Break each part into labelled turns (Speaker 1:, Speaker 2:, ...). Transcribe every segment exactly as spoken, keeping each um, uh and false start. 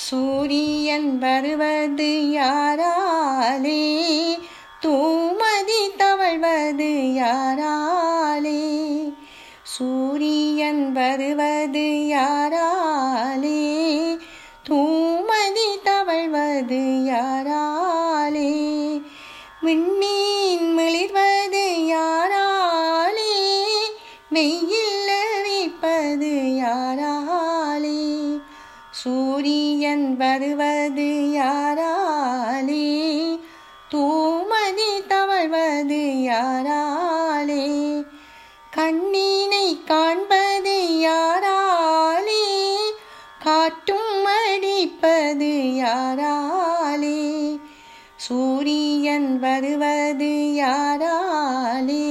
Speaker 1: சூரியன் வருவது யாராலே, தூமதி தவழ்வது யாராலே. சூரியன் வருவது யாராலே, தூமதி தவழ்வது யாராலே. விண்மீன் மிளிர்வது யாராலே, வெயில் அடிப்பது யாராலே. சூரியன் வருவது யாராலே, தூமதி தவழ்வது யாராலே. கண்ணினை காண்பது யாராலே, காற்றும் அடிப்பது யாராலே. சூரியன் வருவது யாராலே,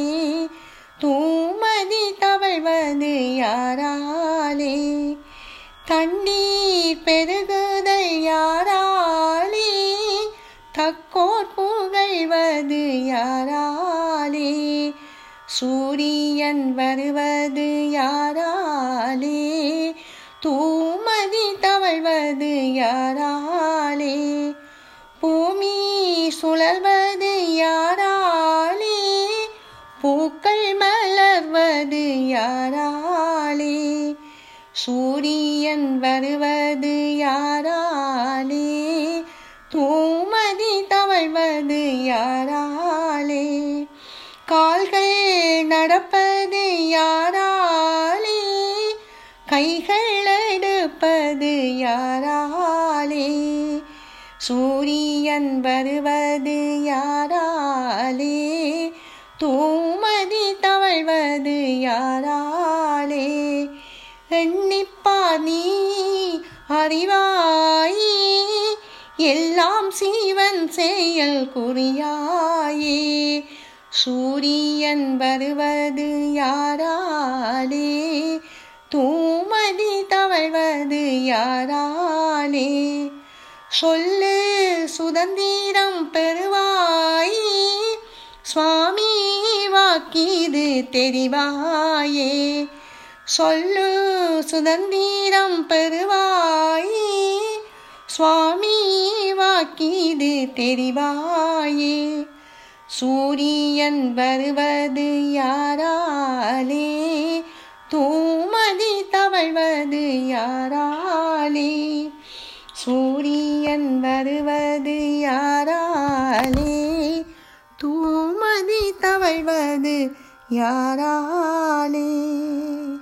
Speaker 1: தூமதி தவழ்வது யாராலே. தண்ணீர் பெருகுதல் யாராலே, தக்கோர் புகழ்வது யாராலே. சூரியன் வருவது யாராலே, தூமதி தவழ்வது யாராலே. பூமி சுழல்வது யாராலே, பூக்கள் மலர்வது யாராலே. சூரியன் வருவது யாராலே, தூமதி தவழ்வது யாராலே. கால்கள் நடப்பது யாராலே, கைகள் எடுப்பது யாராலே. சூரியன் வருவது யாராலே, தூமதி தவழ்வது யாராலே. எண்ணிப்பார் நீ அறிவாயே, எல்லாம் சீவன் செயல் குறியாயே. சூரியன் வருவது யாராலே, தூமதி தவழ்வது யாராலே. சொல்லு சுதந்திரம் பெறுவாயே, சுவாமி வாக்கீது தெரிவாயே. சொல்லு சுதந்திரம் பெறுவாயே, சுவாமி வாக்கீது தெரிவாயே. சூரியன் வருவது யாராலே, தூமதி தவழ்வது யாராலே. சூரியன் வருவது யாராலே, தூமதி தவழ்வது யாராலே.